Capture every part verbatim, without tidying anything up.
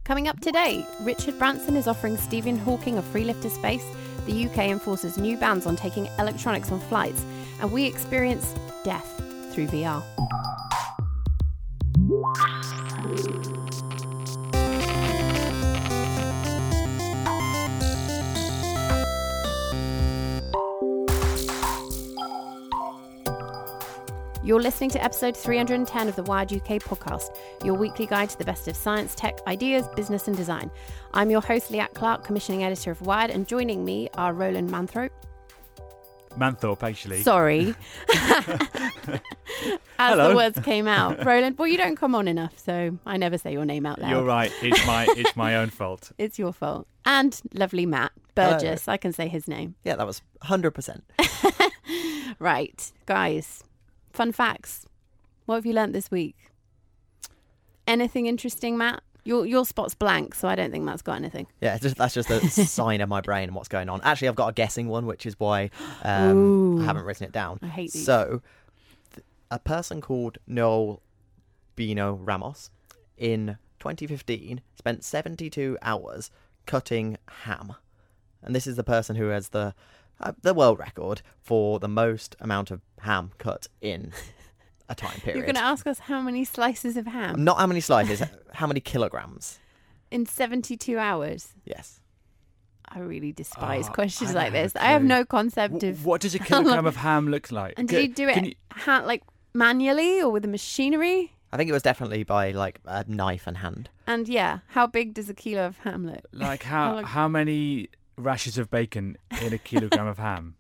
Coming up today, Richard Branson is offering Stephen Hawking a free lift to space, the U K enforces new bans on taking electronics on flights, and we experience death through V R. You're listening to episode three hundred ten of the Wired U K podcast, your weekly guide to the best of science, tech, ideas, business and design. I'm your host, Leanne Clark, commissioning editor of Wired, and joining me are Roland Manthorpe. Manthorpe, actually. Sorry. As Hello. the words came out. Roland, well, you don't come on enough, so I never say your name out loud. You're right. It's my it's my own fault. It's your fault. And lovely Matt Burgess. Hello. I can say his name. Yeah, that was one hundred percent. Right, guys. Fun facts. What have you learnt this week? Anything interesting, Matt? Your your spot's blank, so I don't think Matt's got anything. Yeah, just, that's just a sign of my brain and what's going on. Actually, I've got a guessing one, which is why um, I haven't written it down. I hate these. So, th- a person called Noel Bino Ramos in twenty fifteen spent seventy-two hours cutting ham. And this is the person who has the uh, the world record for the most amount of ham cut in a time period. You're going to ask us how many slices of ham? Not how many slices, how many kilograms? In seventy-two hours? Yes. I really despise Oh, questions I like don't have this. a I have clue. no concept W- of... What does a kilogram of ham look like? And did C- you do it can you- ha- like manually or with a machinery? I think it was definitely by like a knife and hand. And yeah, how big does a kilo of ham look? like How how long- how many rashers of bacon in a kilogram of ham?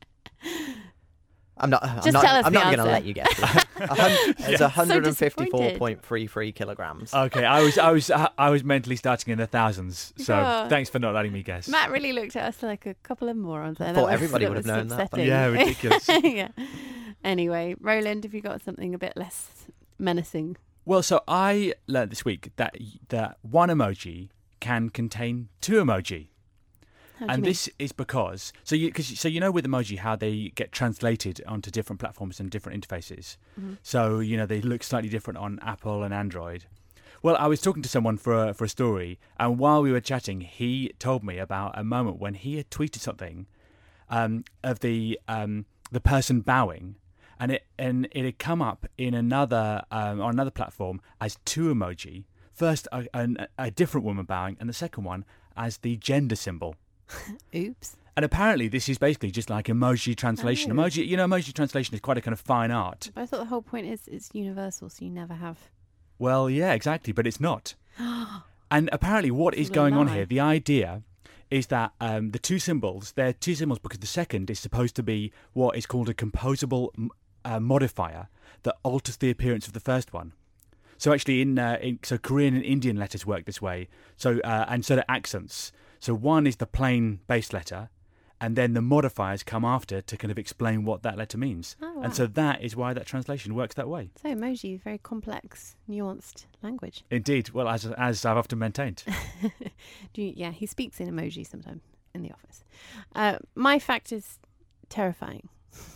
I'm not. I'm Just not, tell us I'm the not going to answer. let you guess. A hun- it's So one hundred fifty-four point three three kilograms. Okay, I was I was I was mentally starting in the thousands. So God. thanks for not letting me guess. Matt really looked at us like a couple of morons there. I That thought was- everybody that would have was known that, but- upsetting. Yeah, ridiculous. Yeah. Anyway, Roland, have you got something a bit less menacing? Well, so I learned this week that that one emoji can contain two emoji. How do you And mean? this is because so you cause, so you know with emoji how they get translated onto different platforms and different interfaces. Mm-hmm. So you know they look slightly different on Apple and Android. Well, I was talking to someone for a, for a story, and while we were chatting, he told me about a moment when he had tweeted something um, of the um, the person bowing, and it and it had come up in another um, on another platform as two emoji. First, a, a, a different woman bowing, and the second one as the gender symbol. Oops. And apparently this is basically just like emoji translation. Oh. Emoji, you know, emoji translation is quite a kind of fine art. But I thought the whole point is it's universal, so you never have... Well, yeah, exactly, but it's not. And apparently what is It's a going on lie. here, the idea is that um, the two symbols, they're two symbols because the second is supposed to be what is called a composable m- uh, modifier that alters the appearance of the first one. So actually in, uh, in so Korean and Indian letters work this way. So uh, and so do accents. So one is the plain base letter, and then the modifiers come after to kind of explain what that letter means. Oh, wow. And so that is why that translation works that way. So emoji, very complex, nuanced language. Indeed. Well, as as I've often maintained. Do you, yeah, he speaks in emoji sometimes in the office. Uh, my fact is terrifying.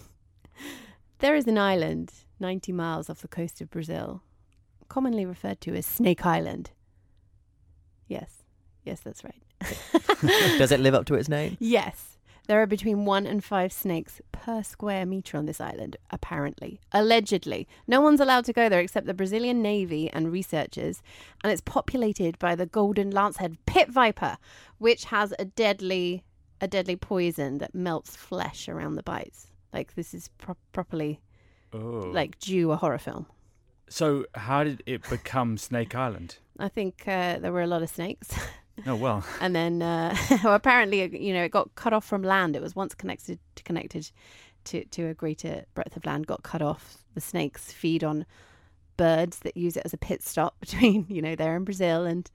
There is an island ninety miles off the coast of Brazil, commonly referred to as Snake Island. Yes, yes, that's right. Does it live up to its name? Yes. There are between one and five snakes per square metre on this island, apparently. Allegedly. No one's allowed to go there except the Brazilian Navy and researchers, and it's populated by the golden lancehead pit viper, which has a deadly a deadly poison that melts flesh around the bites. Like, this is pro- properly, Oh. like, due a horror film. So how did it become Snake Island? I think uh, there were a lot of snakes. Oh, well. And then, uh, well, apparently, you know, it got cut off from land. It was once connected to, connected to, to a greater breadth of land, got cut off. The snakes feed on birds that use it as a pit stop between, you know, there in Brazil, and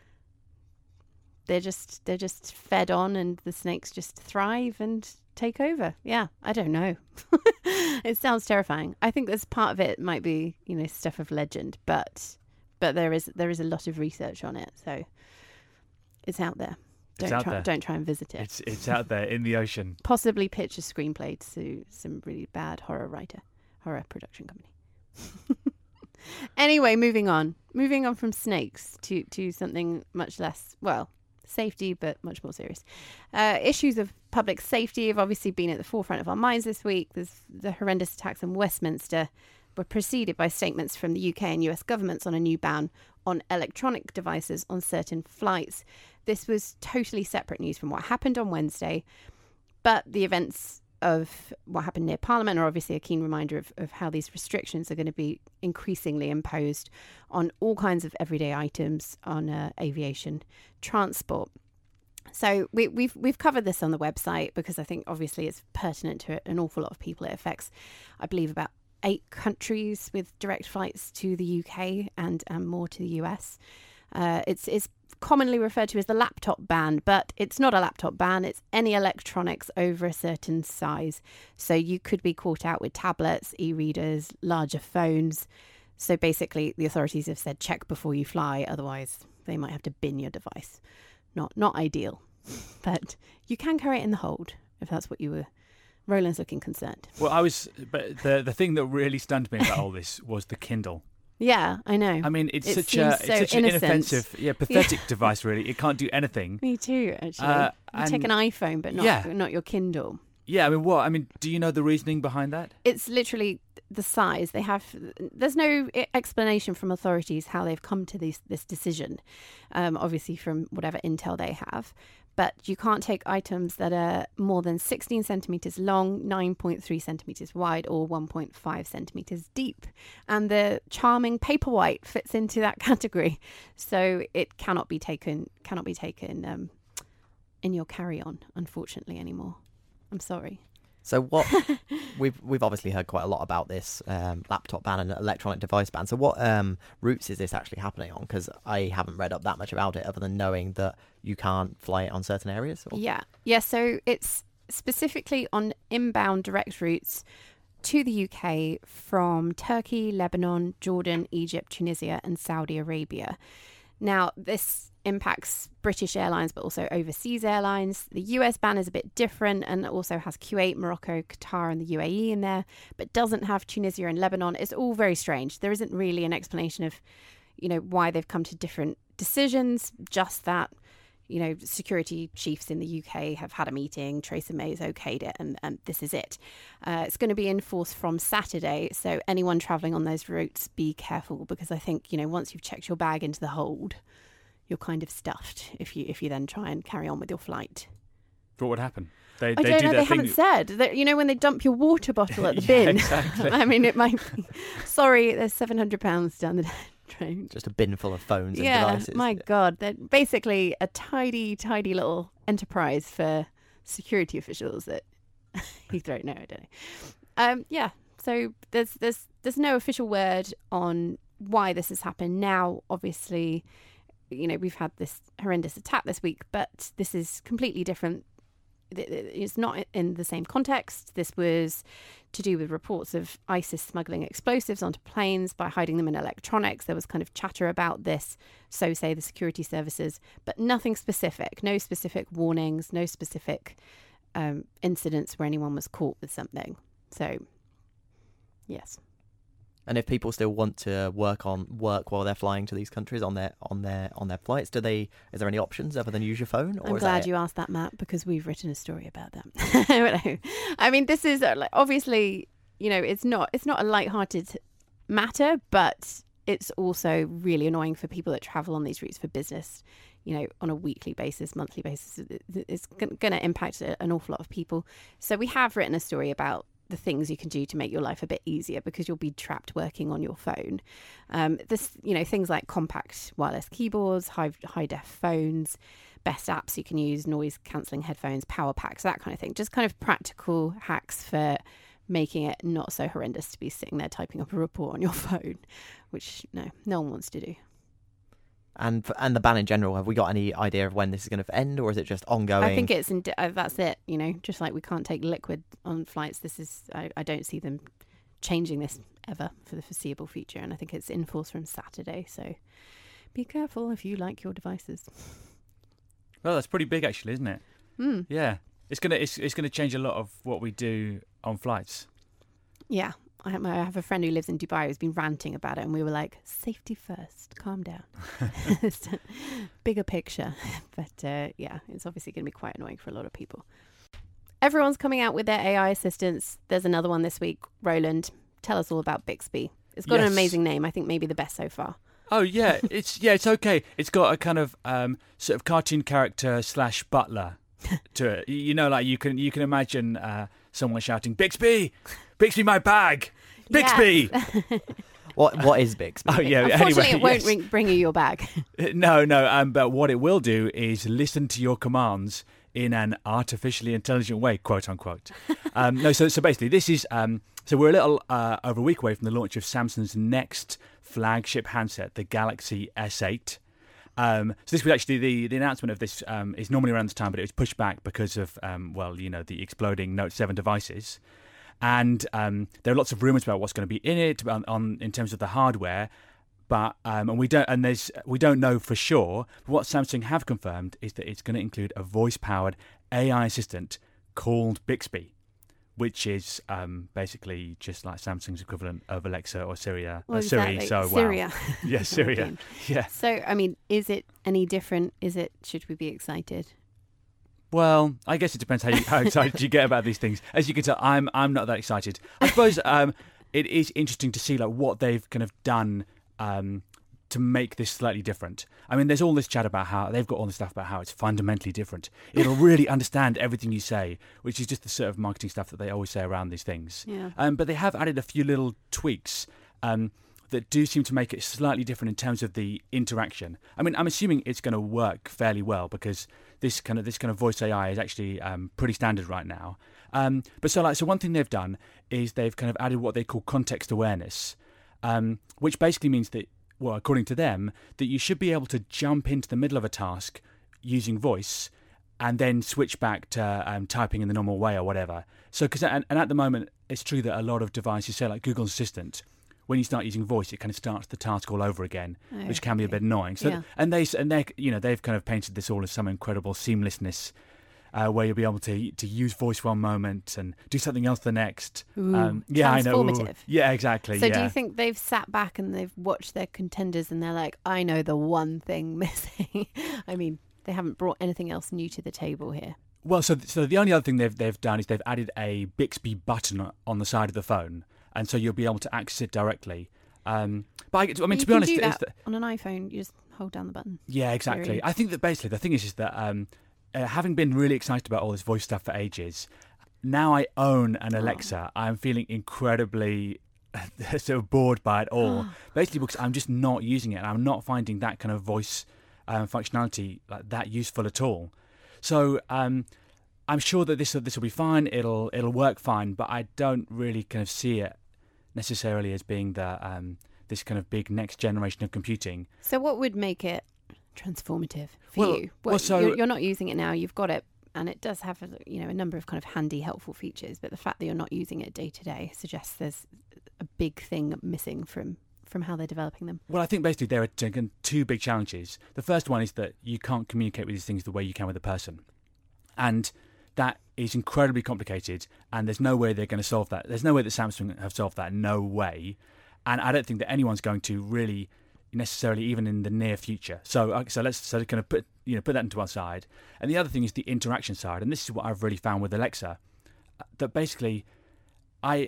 they're just they're just fed on, and the snakes just thrive and take over. Yeah, I don't know. It sounds terrifying. I think there's part of it might be, you know, stuff of legend, but but there is there is a lot of research on it, so. It's out there. Don't It's out try. there. Don't try and visit it. It's it's out there in the ocean. Possibly pitch a screenplay to some really bad horror writer, horror production company. Anyway, moving on. Moving on from snakes to, to something much less, well, safety, but much more serious. Uh, issues of public safety have obviously been at the forefront of our minds this week. There's the horrendous attacks in Westminster were preceded by statements from the U K and U S governments on a new ban on electronic devices on certain flights. This was totally separate news from what happened on Wednesday, but the events of what happened near Parliament are obviously a keen reminder of, of how these restrictions are going to be increasingly imposed on all kinds of everyday items on uh, aviation transport. So we, we've we've covered this on the website because I think obviously it's pertinent to an awful lot of people. It affects, I believe, about eight countries with direct flights to the U K and, and more to the U S. Uh, it's it's commonly referred to as the laptop ban, but it's not a laptop ban. It's any electronics over a certain size. So you could be caught out with tablets, e-readers, larger phones. So basically, the authorities have said check before you fly, otherwise they might have to bin your device. Not not ideal, but you can carry it in the hold if that's what you were. Roland's looking concerned. Well, I was, but the the thing that really stunned me about all this was the Kindle. Yeah, I know. I mean, it's It such a seems so it's such innocent. an inoffensive, yeah, pathetic device. Really, it can't do anything. Me too, actually. Uh, you take an and- iPhone, but not yeah. not your Kindle. Yeah, I mean, what? I mean, do you know the reasoning behind that? It's literally the size. They have. There's no e- explanation from authorities how they've come to this this decision. Um, obviously, from whatever intel they have, but you can't take items that are more than sixteen centimeters long, nine point three centimeters wide, or one point five centimeters deep. And the charming Paperwhite fits into that category, so it cannot be taken. Cannot be taken. Um, in your carry-on, unfortunately, anymore. I'm sorry. So what we've we've obviously heard quite a lot about this um, laptop ban and electronic device ban. So what um, routes is this actually happening on? Because I haven't read up that much about it, other than knowing that you can't fly it on certain areas. Or... Yeah, yeah. So it's specifically on inbound direct routes to the U K from Turkey, Lebanon, Jordan, Egypt, Tunisia, and Saudi Arabia. Now, this impacts British Airlines, but also overseas airlines. The U S ban is a bit different and also has Kuwait, Morocco, Qatar, and the U A E in there, but doesn't have Tunisia and Lebanon. It's all very strange. There isn't really an explanation of, you know, why they've come to different decisions, just that, you know, security chiefs in the U K have had a meeting, Theresa May's okayed it, and, and this is it. Uh, it's going to be in force from Saturday, so anyone travelling on those routes, be careful, because I think, you know, once you've checked your bag into the hold, you're kind of stuffed if you if you then try and carry on with your flight. What would happen? They, I they don't do know, that they thing... haven't said. That, you know, when they dump your water bottle at the Yeah, bin. exactly. I mean, it might be, sorry, there's seven hundred pounds down the train. Just a bin full of phones and Yeah, devices. my God. They're basically a tidy, tidy little enterprise for security officials at Heathrow. No, I don't know. Um, yeah, so there's there's there's no official word on why this has happened. Now, obviously, you know, we've had this horrendous attack this week, but this is completely different. It's not in the same context. This was to do with reports of ISIS smuggling explosives onto planes by hiding them in electronics. There was kind of chatter about this, so say the security services, but nothing specific, no specific warnings, no specific um, incidents where anyone was caught with something. So, yes. And if people still want to work on work while they're flying to these countries on their on their on their flights, do they? Is there any options other than use your phone? Or I'm is glad that you asked that, Matt, because we've written a story about that. I mean, this is uh, like, obviously, you know, it's not it's not a lighthearted matter, but it's also really annoying for people that travel on these routes for business. You know, on a weekly basis, monthly basis, it's going to impact an awful lot of people. So we have written a story about the things you can do to make your life a bit easier, because you'll be trapped working on your phone. Um, this, you know, things like compact wireless keyboards, high high def phones, best apps you can use, noise cancelling headphones, power packs, that kind of thing. Just kind of practical hacks for making it not so horrendous to be sitting there typing up a report on your phone, which no, no one wants to do. And and the ban in general, have we got any idea of when this is going to end, or is it just ongoing? I think it's in, uh, that's it. You know, just like we can't take liquid on flights. This is I, I don't see them changing this ever for the foreseeable future, and I think it's in force from Saturday. So be careful if you like your devices. Well, that's pretty big, actually, isn't it? Mm. Yeah, it's gonna it's it's gonna change a lot of what we do on flights. Yeah, I have, I have a friend who lives in Dubai who's been ranting about it, and we were like, safety first, calm down. Bigger picture. But uh, yeah, it's obviously going to be quite annoying for a lot of people. Everyone's coming out with their A I assistants. There's another one this week. Roland, tell us all about Bixby. It's got Yes. an amazing name. I think maybe the best so far. Oh yeah, it's yeah, it's okay. It's got a kind of um, sort of cartoon character slash butler to it. You know, like you can you can imagine uh, someone shouting, "Bixby, Bixby, my bag, Bixby." Yes. What what is Bixby? Oh yeah. Unfortunately, anyway, it won't yes. bring, bring you your bag. No, no. Um, but what it will do is listen to your commands in an artificially intelligent way, quote unquote. um, no, so so basically, this is um, so we're a little uh, over a week away from the launch of Samsung's next flagship handset, the Galaxy S eight. Um, so this was actually the, the announcement of this um, is normally around this time, but it was pushed back because of um, well, you know, the exploding Note seven devices, and um, there are lots of rumours about what's going to be in it on, on in terms of the hardware. But um, and we don't and there's we don't know for sure. But what Samsung have confirmed is that it's going to include a voice-powered A I assistant called Bixby, which is um, basically just like Samsung's equivalent of Alexa or Siri. Uh, Well, Siri. exactly. So wow. Syria. Yeah, Siri. Yeah. So, I mean, is it any different? Is it? Should we be excited? Well, I guess it depends how you, how excited you get about these things. As you can tell, I'm I'm not that excited. I suppose um, it is interesting to see like what they've kind of done um, to make this slightly different. I mean, there's all this chat about how they've got all this stuff about how it's fundamentally different. It'll really understand everything you say, which is just the sort of marketing stuff that they always say around these things. Yeah. Um, but they have added a few little tweaks um, that do seem to make it slightly different in terms of the interaction. I mean, I'm assuming it's going to work fairly well because this kind of this kind of voice A I is actually um, pretty standard right now. Um, but so like so one thing they've done is they've kind of added what they call context awareness, um, which basically means that, well, according to them, that you should be able to jump into the middle of a task using voice and then switch back to um, typing in the normal way or whatever. So, because and, and at the moment, it's true that a lot of devices, say like Google Assistant, when you start using voice, it kind of starts the task all over again, Oh, which can be a okay. bit annoying. So, Yeah. and they and they you know they've kind of painted this all as some incredible seamlessness. Uh, where you'll be able to to use voice one moment and do something else the next. Ooh, yeah, I know. Ooh. transformative. Yeah, exactly. So yeah. do you think they've sat back and they've watched their contenders and they're like, I know the one thing missing? I mean, they haven't brought anything else new to the table here. Well, so so the only other thing they've they've done is they've added a Bixby button on the side of the phone, and so you'll be able to access it directly. Um, but I, I mean, You to be can honest, do it's that the- on an iPhone. You just hold down the button. yeah, exactly. Siri. I think that basically the thing is is that um, uh, having been really excited about all this voice stuff for ages, now I own an Alexa. I'm feeling incredibly sort of bored by it all, basically because I'm just not using it, and I'm not finding that kind of voice um, functionality like that useful at all. So um, I'm sure that this this will be fine. It'll it'll work fine, but I don't really kind of see it necessarily as being the um, this kind of big next generation of computing. So what would make it transformative for Well- you? well, so- you're, you're not using it now. You've got it, and it does have a, you know a number of kind of handy, helpful features. But the fact that you're not using it day to day suggests there's a big thing missing from from how they're developing them. Well, I think basically there are t- two big challenges. The first one is that you can't communicate with these things the way you can with a person. And that is incredibly complicated, and there's no way they're going to solve that. There's no way that Samsung have solved that, no way. And I don't think that anyone's going to really necessarily, even in the near future. So uh, so let's so kind of put you know put that into one side. And the other thing is the interaction side, and this is what I've really found with Alexa, that basically I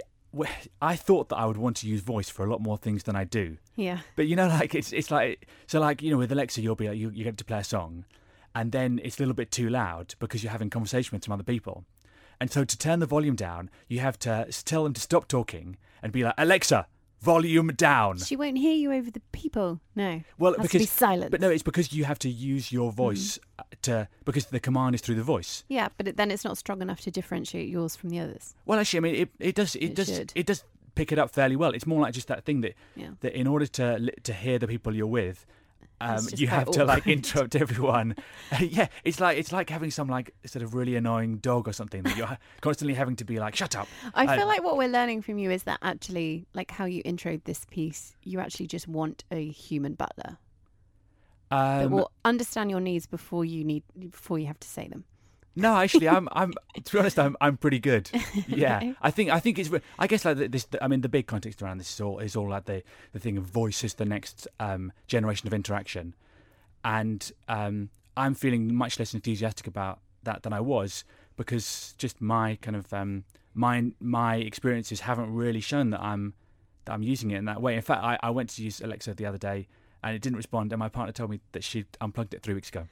I thought that I would want to use voice for a lot more things than I do. Yeah. But you know, like it's it's like so like you know with Alexa you'll be like you you get to play a song, and then it's a little bit too loud because you're having conversation with some other people, and so to turn the volume down you have to tell them to stop talking and be like, Alexa, volume down. She won't hear you over the people. No. Well, Has because to be silent. but no, it's because you have to use your voice mm. to because the command is through the voice. Yeah, but it, then it's not strong enough to differentiate yours from the others. Well, actually, I mean, it, it does it, It does should. it does pick it up fairly well. It's more like just that thing that Yeah. that in order to li- to hear the people you're with, um, It's just you very have to like awkward. interrupt everyone. yeah, it's like it's like having some like sort of really annoying dog or something that you're constantly having to be like, shut up. I feel Uh, like what we're learning from you is that actually, like how you introed this piece, you actually just want a human butler that Um, will understand your needs before you need before you have to say them. No, actually, I'm. I'm. To be honest, I'm. I'm pretty good. Yeah, Okay. I think. I think it's. I guess like this. I mean, the big context around this is all is all like the the thing of voice is the next um, generation of interaction, and um, I'm feeling much less enthusiastic about that than I was because just my kind of um, my my experiences haven't really shown that I'm that I'm using it in that way. In fact, I, I went to use Alexa the other day. And it didn't respond, and my partner told me that she'd unplugged it three weeks ago.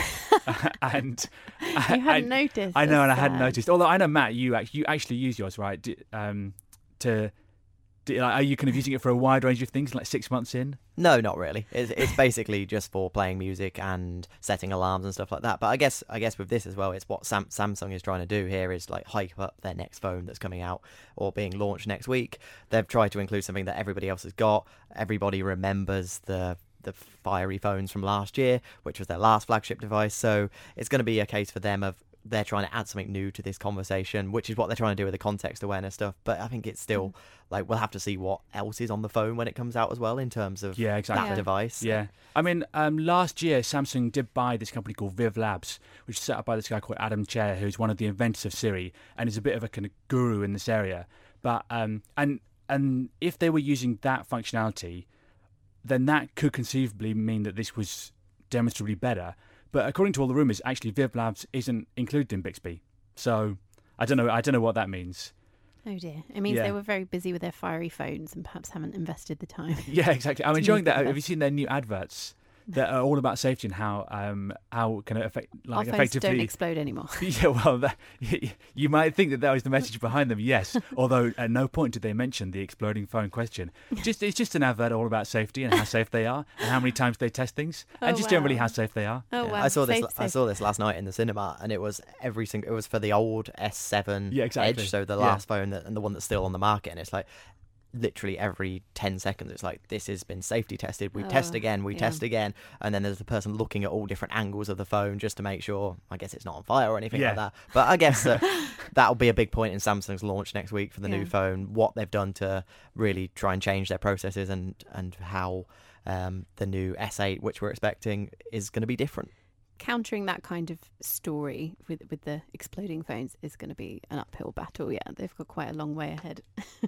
and You hadn't I, noticed. I know, and I That's hadn't sad. noticed. Although I know, Matt, you actually, you actually use yours, right? Do, um, to do, like, are you kind of using it for a wide range of things, like six months in? No, not really. It's, it's basically just for playing music and setting alarms and stuff like that. But I guess I guess with this as well, it's what Sam- Samsung is trying to do here is like hype up their next phone that's coming out or being launched next week. They've tried to include something that everybody else has got. Everybody remembers the the fiery phones from last year, which was their last flagship device. So it's going to be a case for them of they're trying to add something new to this conversation, which is what they're trying to do with the context awareness stuff. But I think it's still like we'll have to see what else is on the phone when it comes out as well in terms of Yeah, exactly. that Yeah. device. Yeah, I mean, um, last year Samsung did buy this company called Viv Labs, which is set up by this guy called Adam Chair, who's one of the inventors of Siri and is a bit of a kind of guru in this area. But um, and and if they were using that functionality, then that could conceivably mean that this was demonstrably better. But according to all the rumours, actually Viv Labs isn't included in Bixby. So I don't know. I don't know what that means. Oh dear. It means Yeah. they were very busy with their fiery phones and perhaps haven't invested the time. Yeah, exactly. I'm To enjoying make it that. Have better. you seen their new adverts that are all about safety and how um how can it affect like Our phones don't effectively? explode anymore. Yeah, well, that, you might think that that was the message behind them. Yes, although at no point did they mention the exploding phone question. Just it's just an advert all about safety and how safe they are and how many times they test things and Oh, just generally wow. how safe they are. Oh Yeah. wow. I saw this. Safe, I safe. saw this last night in the cinema, and it was every single. It was for the old S seven Yeah, exactly. Edge, so the Yeah. last phone that, and the one that's still on the market. And it's like literally every ten seconds, it's like this has been safety tested. We test Oh, again. We yeah. test again, and then there's the person looking at all different angles of the phone just to make sure. I guess it's not on fire or anything Yeah. like that. But I guess that that'll be a big point in Samsung's launch next week for the new Yeah. phone. What they've done to really try and change their processes and and how. Um, the new S eight, which we're expecting, is going to be different. Countering that kind of story with with the exploding phones is going to be an uphill battle. Yeah, they've got quite a long way ahead.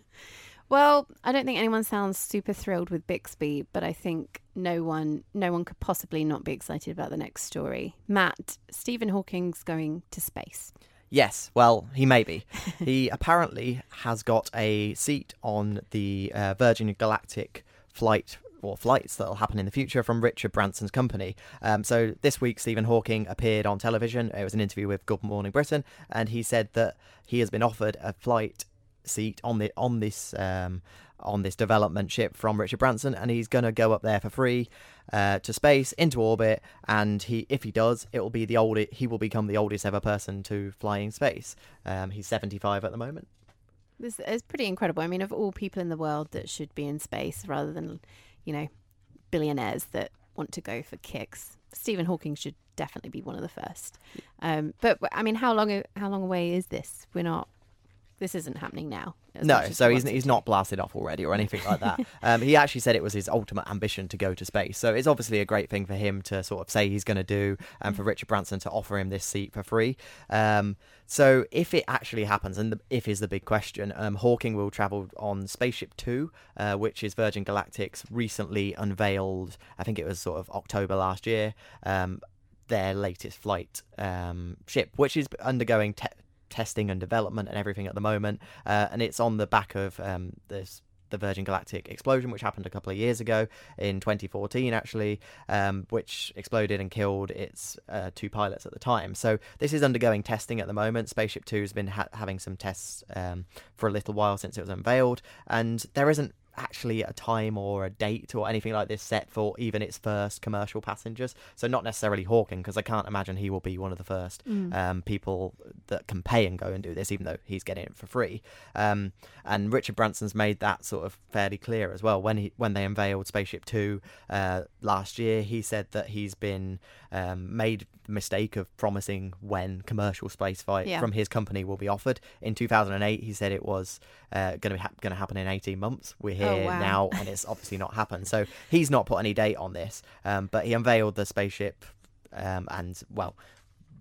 Well, I don't think anyone sounds super thrilled with Bixby, but I think no one no one could possibly not be excited about the next story. Matt, Stephen Hawking's going to space. Yes, well, he may be. He apparently has got a seat on the uh, Virgin Galactic flight or flights that will happen in the future from Richard Branson's company. Um, so this week, Stephen Hawking appeared on television. It was an interview with Good Morning Britain, and he said that he has been offered a flight seat on the on this um, on this development ship from Richard Branson, and he's going to go up there for free uh, to space into orbit. And he, if he does, it will be the old he will become the oldest ever person to fly in space. Um, he's seventy-five at the moment. This is pretty incredible. I mean, of all people in the world that should be in space rather than, you know, billionaires that want to go for kicks, Stephen Hawking should definitely be one of the first. Um, but I mean, how long how long away is this? We're not. This isn't happening now. as No, much as so he he's wants it he's to. not blasted off already or anything like that. Um, he actually said it was his ultimate ambition to go to space. So it's obviously a great thing for him to sort of say he's going to do, and for Richard Branson to offer him this seat for free. Um, so if it actually happens, and the if is the big question, um, Hawking will travel on Spaceship Two, uh, which is Virgin Galactic's recently unveiled. I think it was sort of October last year. Um, their latest flight um, ship, which is undergoing te- testing and development and everything at the moment, uh, and it's on the back of um, this the Virgin Galactic explosion, which happened a couple of years ago in twenty fourteen, actually, um, which exploded and killed its uh, two pilots at the time. So this is undergoing testing at the moment. Spaceship Two has been ha- having some tests um, for a little while since it was unveiled, and there isn't actually a time or a date or anything like this set for even its first commercial passengers. So not necessarily Hawking, because I can't imagine he will be one of the first Mm. um, people that can pay and go and do this, even though he's getting it for free. Um, and Richard Branson's made that sort of fairly clear as well. When he when they unveiled Spaceship Two uh, last year, he said that he's been um, made the mistake of promising when commercial spaceflight Yeah. from his company will be offered. In two thousand eight, he said it was uh, going to be ha- going to happen in eighteen months. We're here Oh, wow. now, and it's obviously not happened. So he's not put any date on this, um, but he unveiled the spaceship, um, and well, the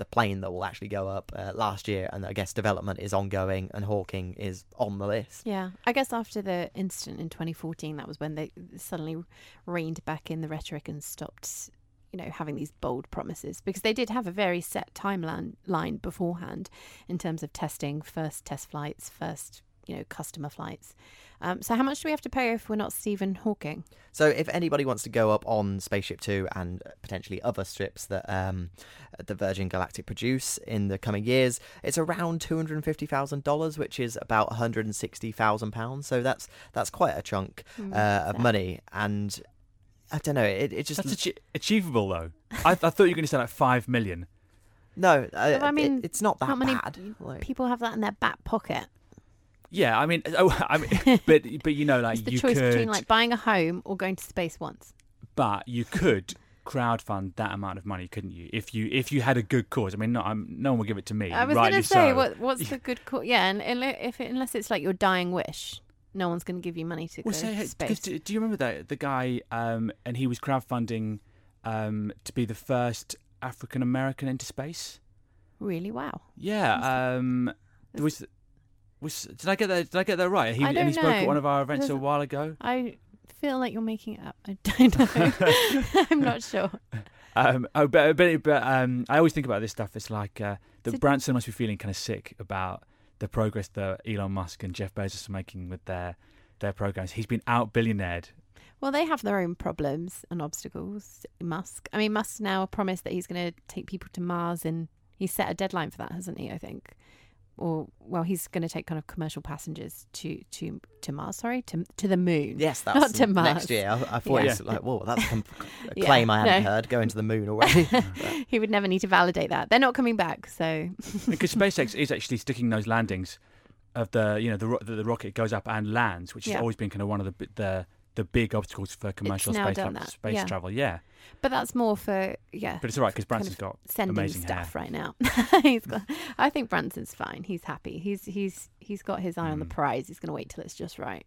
the plane that will actually go up uh, last year, and I guess development is ongoing, and Hawking is on the list. Yeah, I guess after the incident in twenty fourteen, that was when they suddenly reined back in the rhetoric and stopped, you know, having these bold promises, because they did have a very set timeline line beforehand in terms of testing, first test flights, first, you know, customer flights. Um, so how much do we have to pay if we're not Stephen Hawking? So if anybody wants to go up on Spaceship Two and potentially other strips that um, the Virgin Galactic produce in the coming years, it's around two hundred fifty thousand dollars, which is about one hundred sixty thousand pounds. So that's that's quite a chunk Mm, uh, of yeah. money. And I don't know, it, it just... That's achi- achievable, though. I, I thought you were going to say like five million. No, uh, I mean, it, it's not that how many bad. Like, People have that in their back pocket. Yeah, I mean, oh, I mean, but but you know, like It's the you choice could, between like buying a home or going to space once. but you could crowdfund that amount of money, couldn't you? If you if you had a good cause. I mean, no, I'm, no one will give it to me. I was rightly going to say, so. what what's the good call? Yeah, and, and if it, unless it's like your dying wish, no one's going to give you money to Well, go say, to hey, space. 'cause do, do you remember that the guy? Um, and he was crowdfunding um, to be the first African American into space. Really? Wow. Yeah. Um, was was did I get that? Did I get that right? He, I and don't he spoke at know. one of our events a There's- while ago. I feel like you're making it up. I don't know. I'm not sure. Um, oh, but but, but um, I always think about this stuff. It's like uh, that So- Branson must be feeling kind of sick about the progress that Elon Musk and Jeff Bezos are making with their their programs. He's been out billionaired. Well, they have their own problems and obstacles. Musk. I mean, Musk now promised that he's going to take people to Mars, and he's set a deadline for that, hasn't he? I think. Or well, he's going to take kind of commercial passengers to to to Mars. Sorry, to to the moon. yes, that's Not to Mars. next year. I, I thought Yeah. it was like, whoa, that's a, com- a Yeah, claim I hadn't no. heard, going to the moon already. But- He would never need to validate that. They're not coming back, so Because SpaceX is actually sticking those landings of the you know the ro- the, the rocket goes up and lands, which has Yeah. always been kind of one of the bi- the the big obstacles for commercial now space done tra- that, space yeah. travel. Yeah, but that's more for yeah. but it's all right because kind Branson's of got sending amazing stuff hair. right now. he's got, I think Branson's fine. He's happy. He's he's he's got his eye on the Mm. prize. He's going to wait till it's just right.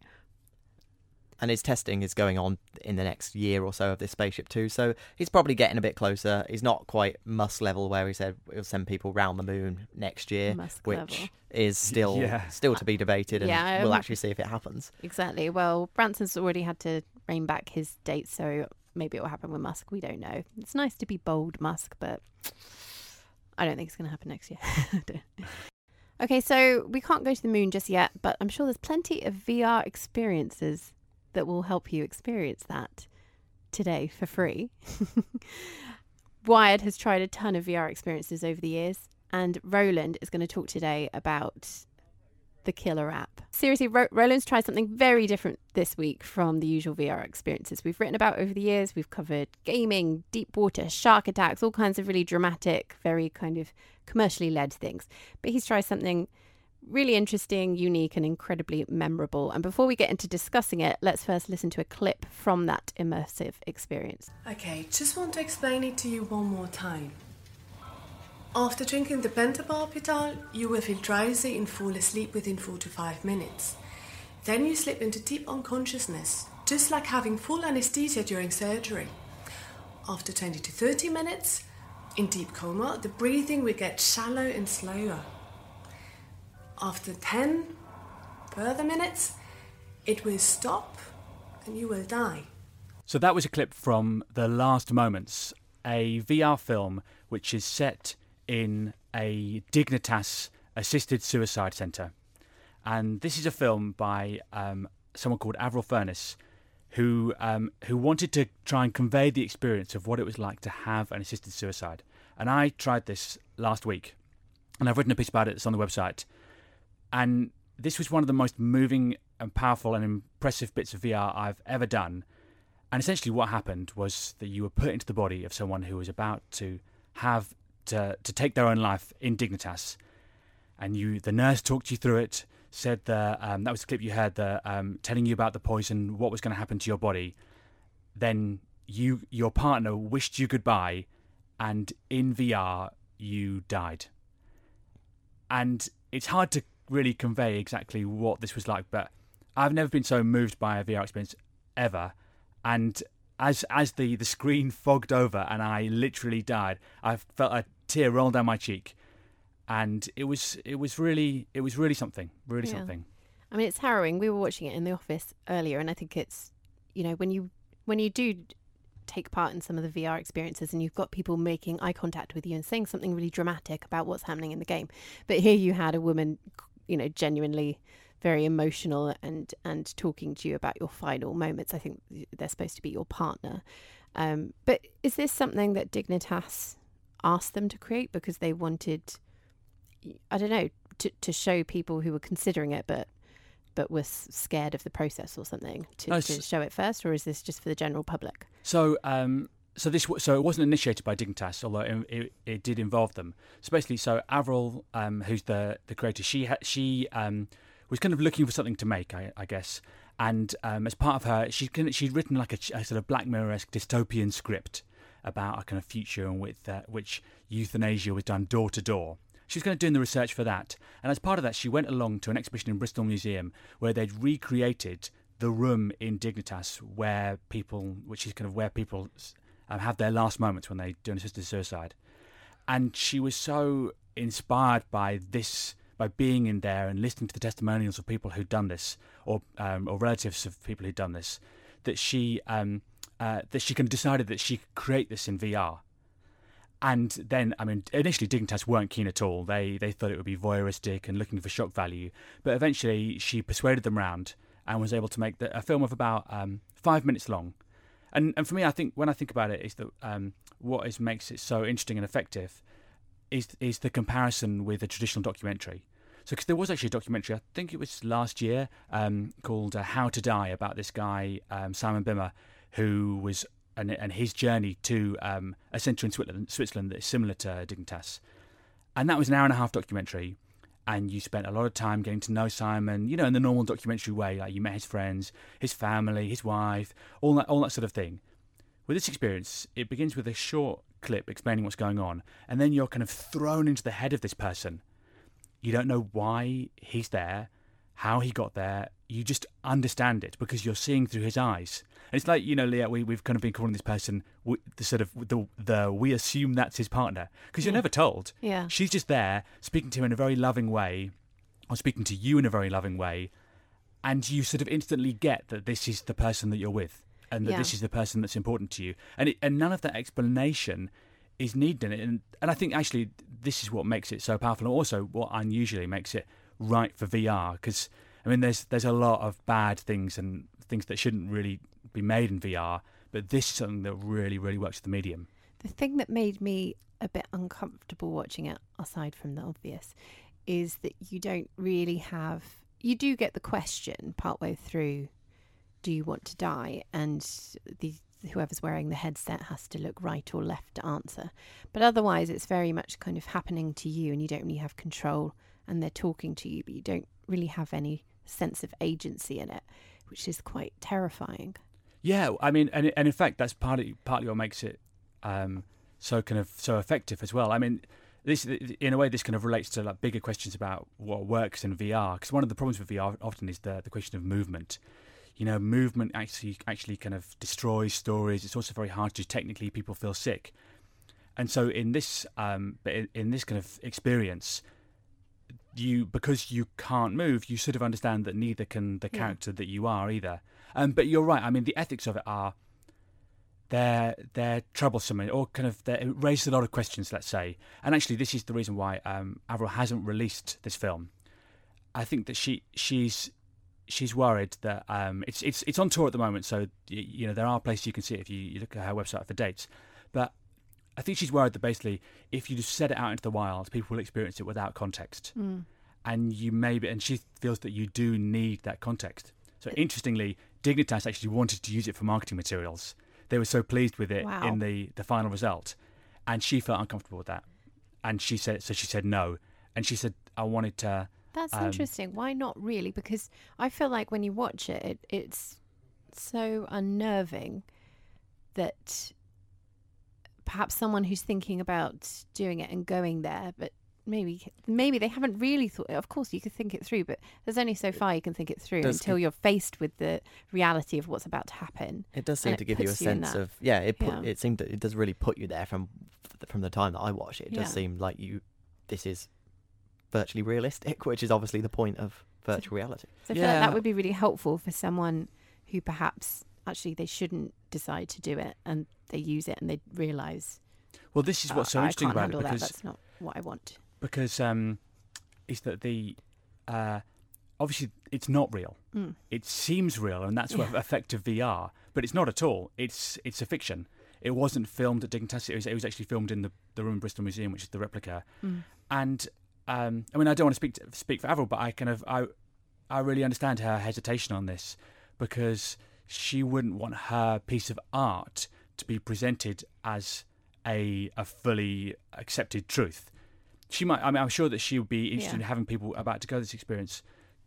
and his testing is going on in the next year or so of this Spaceship Two, so he's probably getting a bit closer. He's not quite Musk level where he said he'll send people round the moon next year, Musk which level. is still Yeah. still to be debated, and Yeah, we'll um, actually see if it happens. Exactly. Well, Branson's already had to rein back his date, so maybe it will happen with Musk. We don't know. It's nice to be bold, Musk, but I don't think it's going to happen next year. I don't. Okay, so we can't go to the moon just yet, but I'm sure there's plenty of V R experiences that will help you experience that today for free. Wired has tried a ton of V R experiences over the years, and Roland is going to talk today about the killer app. Seriously, Ro- Roland's tried something very different this week from the usual V R experiences we've written about over the years. We've covered gaming, deep water, shark attacks, all kinds of really dramatic, very kind of commercially led things. But he's tried something really interesting, unique, and incredibly memorable. And before we get into discussing it, let's first listen to a clip from that immersive experience. Okay, just want to explain it to you one more time. After drinking the pentobarbital, you will feel drowsy and fall asleep within four to five minutes. Then you slip into deep unconsciousness, just like having full anesthesia during surgery. After twenty to thirty minutes, in deep coma, the breathing will get shallow and slower. After ten further minutes, it will stop and you will die. So that was a clip from The Last Moments, a V R film which is set in a Dignitas assisted suicide centre. And this is a film by um, someone called Avril Furness, who um, who wanted to try and convey the experience of what it was like to have an assisted suicide. And I tried this last week, and I've written a piece about it that's on the website. And this was one of the most moving and powerful and impressive bits of V R I've ever done. And essentially what happened was that you were put into the body of someone who was about to have to, to take their own life in Dignitas. And you, the nurse talked you through it, said the, um, that was the clip you heard, the, um, telling you about the poison, what was going to happen to your body. Then you, your partner wished you goodbye, and in V R, you died. And it's hard to really convey exactly what this was like, but I've never been so moved by a V R experience ever. And as as the, the screen fogged over and I literally died, I felt a tear rolled down my cheek, and it was it was really it was really something, really Yeah. something. I mean, it's harrowing. We were watching it in the office earlier, and I think it's, you know, when you when you do take part in some of the V R experiences and you've got people making eye contact with you and saying something really dramatic about what's happening in the game. But here you had a woman, you know, genuinely very emotional and, and talking to you about your final moments. I think they're supposed to be your partner. Um, but is this something that Dignitas asked them to create because they wanted, I don't know, to, to show people who were considering it but but were s- scared of the process or something to, No, to s- show it first, or is this just for the general public? So, um, so this, w- so it wasn't initiated by Dignitas, although it, it, it did involve them. So basically, so Avril, um, who's the the creator, she ha- she um, was kind of looking for something to make, I, I guess, and um, as part of her, she kind of, she'd written like a, ch- a sort of Black Mirror-esque dystopian script about a kind of future in which uh, which euthanasia was done door to door. She was kind of doing the research for that, and as part of that, she went along to an exhibition in Bristol Museum where they'd recreated the room in Dignitas where people, which is kind of where people um, have their last moments when they do an assisted suicide. And she was so inspired by this, by being in there and listening to the testimonials of people who'd done this, or um, or relatives of people who'd done this, that she um, uh, that she kind of decided that she could create this in V R. And then, I mean, initially Dignitas weren't keen at all. They they thought it would be voyeuristic and looking for shock value. But eventually she persuaded them round and was able to make the, a film of about um, five minutes long. And and for me, I think when I think about it, is that um, what is makes it so interesting and effective is is the comparison with a traditional documentary. So, because there was actually a documentary, I think it was last year, um, called uh, How to Die, about this guy, um, Simon Bimmer, who was, and, and his journey to um, a centre in Switzerland, Switzerland that is similar to Dignitas. And that was an hour and a half documentary. And you spent a lot of time getting to know Simon, you know, in the normal documentary way. Like you met his friends, his family, his wife, all that, all that sort of thing. With this experience, it begins with a short clip explaining what's going on. And then you're kind of thrown into the head of this person. You don't know why he's there, how he got there. You just understand it because you're seeing through his eyes. And it's like, you know, Leah, we, we've kind of been calling this person w- the sort of the the we assume that's his partner because you're Yeah. never told. Yeah. She's just there speaking to him in a very loving way, or speaking to you in a very loving way, and you sort of instantly get that this is the person that you're with, and that Yeah. this is the person that's important to you. And it, and none of that explanation is needed in it. And and I think actually this is what makes it so powerful, and also what unusually makes it right for V R. Because I mean, there's there's a lot of bad things and things that shouldn't really be made in V R, but this is something that really really works with the medium. The thing that made me a bit uncomfortable watching it, aside from the obvious, is that you don't really have... You do get the question partway through, do you want to die? And the whoever's wearing the headset has to look right or left to answer. But otherwise, it's very much kind of happening to you and you don't really have control, and they're talking to you, but you don't really have any sense of agency in it, which is quite terrifying. Yeah, I mean, and and in fact, that's partly partly what makes it um, so kind of so effective as well. I mean, this in a way this kind of relates to like bigger questions about what works in V R, because one of the problems with V R often is the the question of movement. You know, movement actually actually kind of destroys stories. It's also very hard to technically people feel sick, and so in this um, but in, in this kind of experience, you because you can't move, you sort of understand that neither can the Yeah. character that you are either. Um, but you're right. I mean, the ethics of it are they're they're troublesome, or kind of they raise a lot of questions. Let's say, and actually, this is the reason why um, Avril hasn't released this film. I think that she she's she's worried that um, it's it's it's on tour at the moment, so you, you know there are places you can see it if you, you look at her website for dates. But I think she's worried that basically, if you just set it out into the wild, people will experience it without context, Mm. and you maybe and she feels that you do need that context. So interestingly, Dignitas actually wanted to use it for marketing materials. They were so pleased with it Wow. in the, the final result, and she felt uncomfortable with that. And she said, so she said no, and she said, I wanted to. That's Um, interesting. Why not really? Because I feel like when you watch it, it it's so unnerving that perhaps someone who's thinking about doing it and going there, but maybe maybe they haven't really thought. Of course, you could think it through, but there's only so far you can think it through Does until it- you're faced with the reality of what's about to happen. It does seem And to it give you a puts you in sense that. of yeah. It put, Yeah. it seemed to, it does really put you there from the from the time that I watched it, it does Yeah. seem like you this is virtually realistic, which is obviously the point of virtual reality. So I feel like Yeah. that would be really helpful for someone who perhaps actually they shouldn't decide to do it and they use it and they realise, Well, this is what's so "Oh, I interesting can't about handle it that. because That's not what I want. because um, is that the uh, obviously it's not real. Mm. It seems real, and that's what Yeah. effective V R, but it's not at all. It's it's a fiction. It wasn't filmed at Dignitas. It was, it was actually filmed in the the room in Bristol Museum, which is the replica. Mm. And um, I mean, I don't want to speak to, speak for Avril, but I kind of I I really understand her hesitation on this because she wouldn't want her piece of art to be presented as a a fully accepted truth. She might. I mean, I'm sure that she would be interested Yeah. in having people about to go this experience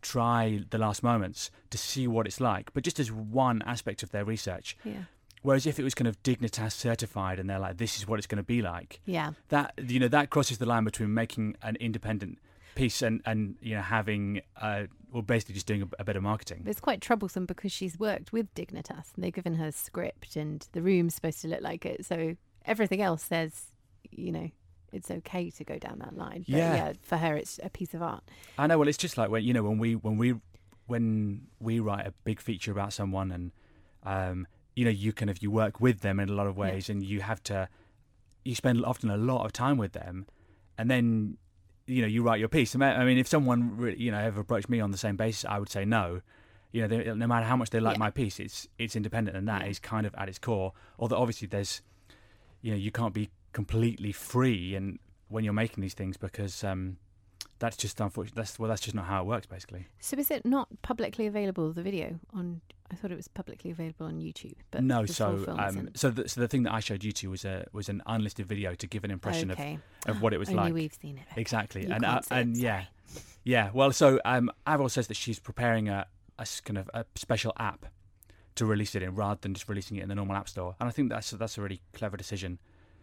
try the last moments to see what it's like, but just as one aspect of their research. Yeah. Whereas if it was kind of Dignitas certified and they're like, this is what it's going to be like, Yeah. that you know that crosses the line between making an independent piece and and you know having uh well basically just doing a, a bit of marketing. But it's quite troublesome because she's worked with Dignitas and they've given her a script and the room's supposed to look like it. So everything else says, you know, it's okay to go down that line. But Yeah. yeah, for her, it's a piece of art. I know. Well, it's just like when you know when we when we when we write a big feature about someone, and um, you know, you kind of you work with them in a lot of ways, and you have to you spend often a lot of time with them, and then you know you write your piece. I mean, if someone really, you know ever approached me on the same basis, I would say no. You know, they, no matter how much they like Yeah. my piece, it's it's independent, and that Yeah. is kind of at its core. Although obviously there's, you know, you can't be completely free and when you're making these things because um, that's just unfortunate. That's well, that's just not how it works, basically. So is it not publicly available, the video? on? I thought it was publicly available on YouTube. But no, the full so film um, isn't. so the, so the thing that I showed you to was a was an unlisted video to give an impression Okay. of, of what it was Only like. we've seen it. Okay. Exactly, You and can't uh, see and it, yeah, sorry. yeah. Well, so um, Avril says that she's preparing a, a s- kind of a special app to release it in rather than just releasing it in the normal app store. And I think that's that's a really clever decision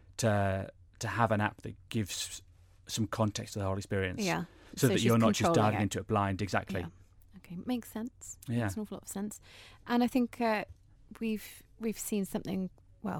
to to have an app that gives some context to the whole experience. Yeah. So, that she's you're not just controlling diving it. into it blind. Exactly. Yeah. Okay, makes sense. Yeah. Makes an awful lot of sense. And I think uh, we've we've seen something, well,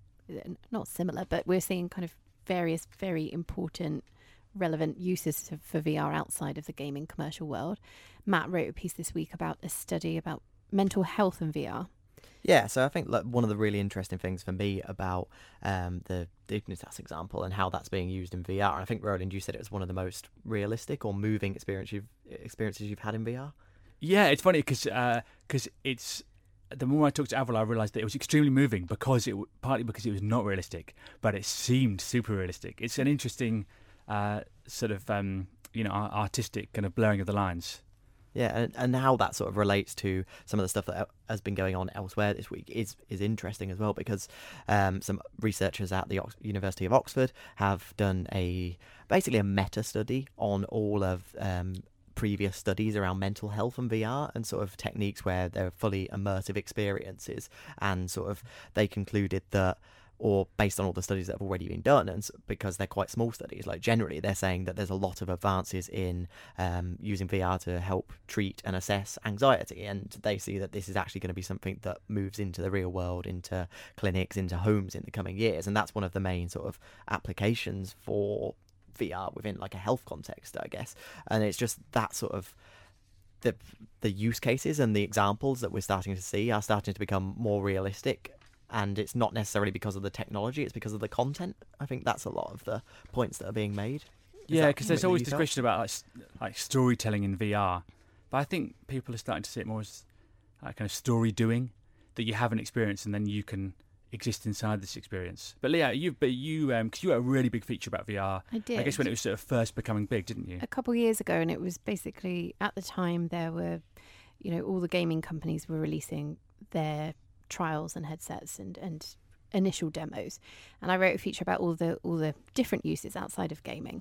n- not similar, but we're seeing kind of various very important, relevant uses of, for V R outside of the gaming commercial world. Matt wrote a piece this week about a study about mental health and V R. Yeah, so I think like, one of the really interesting things for me about um, the Dignitas example and how that's being used in V R, and I think, Roland, you said it was one of the most realistic or moving experience you've, experiences you've had in V R. Yeah, it's funny because because it's the more I talked to Avril, I realised that it was extremely moving because it w- partly because it was not realistic, but it seemed super realistic. It's an interesting uh, sort of um, you know ar- artistic kind of blurring of the lines. Yeah, and, and how that sort of relates to some of the stuff that el- has been going on elsewhere this week is is interesting as well, because um, some researchers at the Ox- University of Oxford have done a basically a meta study on all of um, previous studies around mental health and V R and sort of techniques where they're fully immersive experiences, and sort of they concluded that, or based on all the studies that have already been done, and s- because they're quite small studies, like generally they're saying that there's a lot of advances in um, using V R to help treat and assess anxiety, and they see that this is actually going to be something that moves into the real world, into clinics, into homes in the coming years, and that's one of the main sort of applications for V R within like a health context, I guess. And it's just that sort of the the use cases and the examples that we're starting to see are starting to become more realistic. And it's not necessarily because of the technology, it's because of the content. I think that's a lot of the points that are being made. Is Yeah, that because there's something that always you this felt? question about like, s- like storytelling in V R, but I think people are starting to see it more as like kind of story doing that you have an experience and then you can exist inside this experience. But Leah, you but you um because you had a really big feature about V R. I did. I guess when it was sort of first becoming big, didn't you? a couple of years ago, and it was basically at the time there were, you know, all the gaming companies were releasing their trials and headsets and and initial demos, and I wrote a feature about all the all the different uses outside of gaming,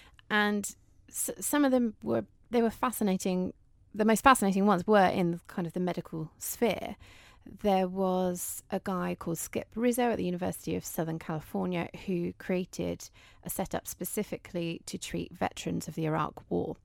and s- some of them were they were fascinating. The most fascinating ones were in kind of the medical sphere. There was a guy called Skip Rizzo at the University of Southern California who created a setup specifically to treat veterans of the Iraq War.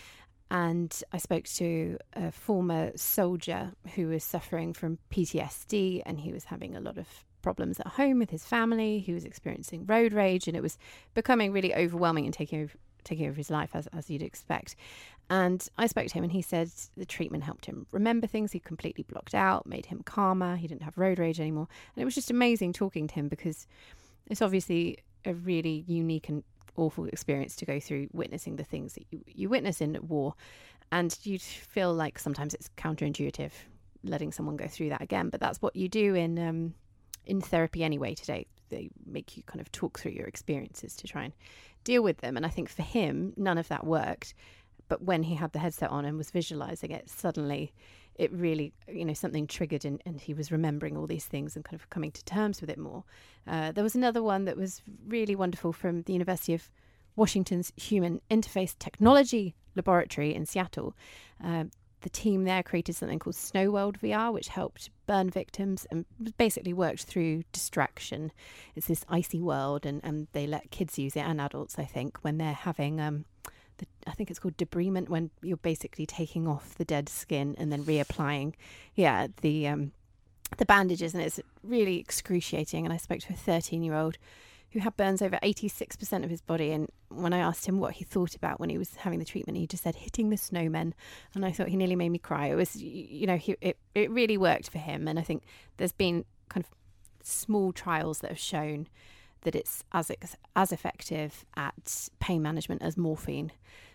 And I spoke to a former soldier who was suffering from P T S D, and he was having a lot of problems at home with his family. He was experiencing road rage, and it was becoming really overwhelming and taking over, taking over his life, as, as you'd expect. And I spoke to him, and he said the treatment helped him remember things he completely blocked out, made him calmer. He didn't have road rage anymore. And it was just amazing talking to him, because it's obviously a really unique and awful experience to go through, witnessing the things that you, you witness in war. And you feel like sometimes it's counterintuitive letting someone go through that again. But that's what you do in um, in therapy anyway today. They make you kind of talk through your experiences to try and deal with them. And I think for him, none of that worked. But when he had the headset on and was visualizing it, suddenly it really, you know, something triggered, and, and he was remembering all these things and kind of coming to terms with it more. Uh, there was another one that was really wonderful from the University of Washington's Human Interface Technology Laboratory in Seattle. Uh, the team there created something called Snow World V R, which helped burn victims and basically worked through distraction. It's this icy world, and, and they let kids use it, and adults, I think, when they're having... Um, The, I think it's called debridement, when you're basically taking off the dead skin and then reapplying, yeah, the um, the bandages, and it's really excruciating. And I spoke to a thirteen-year-old who had burns over eighty-six percent of his body, and when I asked him what he thought about when he was having the treatment, he just said hitting the snowmen, and I thought he nearly made me cry. It was, you know, he, it it really worked for him, and I think there's been kind of small trials that have shown that it's as as effective at pain management as morphine.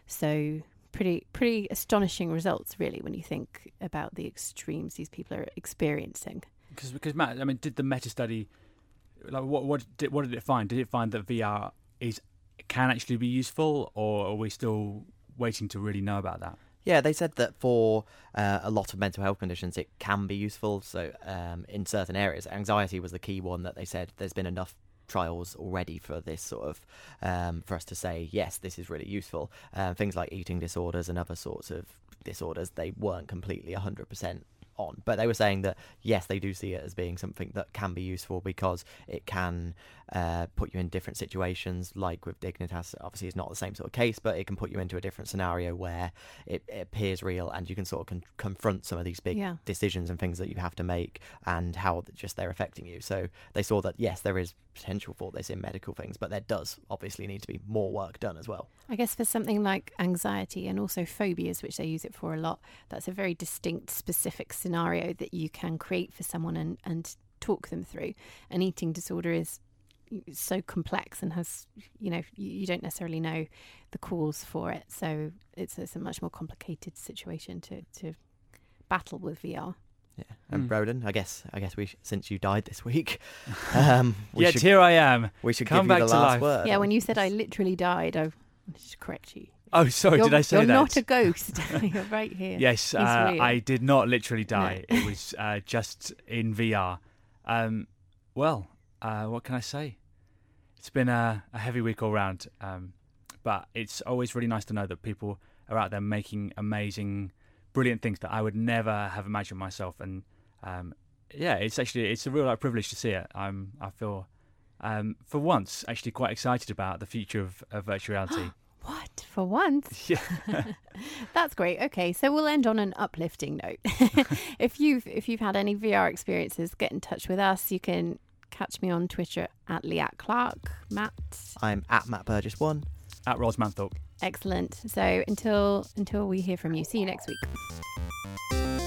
So pretty pretty astonishing results, really, when you think about the extremes these people are experiencing. Because because Matt, I mean, did the meta study, like what what did what did it find? Did it find that V R is can actually be useful, or are we still waiting to really know about that? Yeah, they said that for uh, a lot of mental health conditions, it can be useful. So um, in certain areas, anxiety was the key one that they said there's been enough trials already for this sort of um, for us to say yes, this is really useful. Um, things like eating disorders and other sorts of disorders, they weren't completely one hundred percent on, but they were saying that yes, they do see it as being something that can be useful because it can uh, put you in different situations. Like with Dignitas, obviously it's not the same sort of case, but it can put you into a different scenario where it, it appears real, and you can sort of con- confront some of these big Yeah. decisions and things that you have to make, and how just they're affecting you. So they saw that yes, there is potential for this in medical things, but there does obviously need to be more work done as well. I guess for something like anxiety and also phobias, which they use it for a lot, that's a very distinct, specific scenario that you can create for someone and, and talk them through. An eating disorder is so complex and has, you know, you, you don't necessarily know the cause for it. So it's, it's a much more complicated situation to, to battle with V R. Yeah, and Mm. Roden, I guess, I guess we sh- since you died this week, um, we Yet should here I am. we should come give you back the to last life. word. Yeah, when you said I literally died, I wanted to correct you. Oh, sorry, you're, did I say you're that? not a ghost. You're right here. Yes, He's uh, real. I did not literally die. No. It was uh, just in V R. Um, well, uh, what can I say? It's been a, a heavy week all round, um, but it's always really nice to know that people are out there making amazing, brilliant things that I would never have imagined myself. And um, yeah, it's actually it's a real like, privilege to see it. I'm I feel um, for once actually quite excited about the future of, of virtual reality. What? For once? Yeah. That's great. Okay, so we'll end on an uplifting note. if you've if you've had any V R experiences, get in touch with us. You can catch me on Twitter at Liat Clark. Matt. I'm at Matt Burgess one. At Ros Manthorpe. Excellent. So until until we hear from you, see you next week.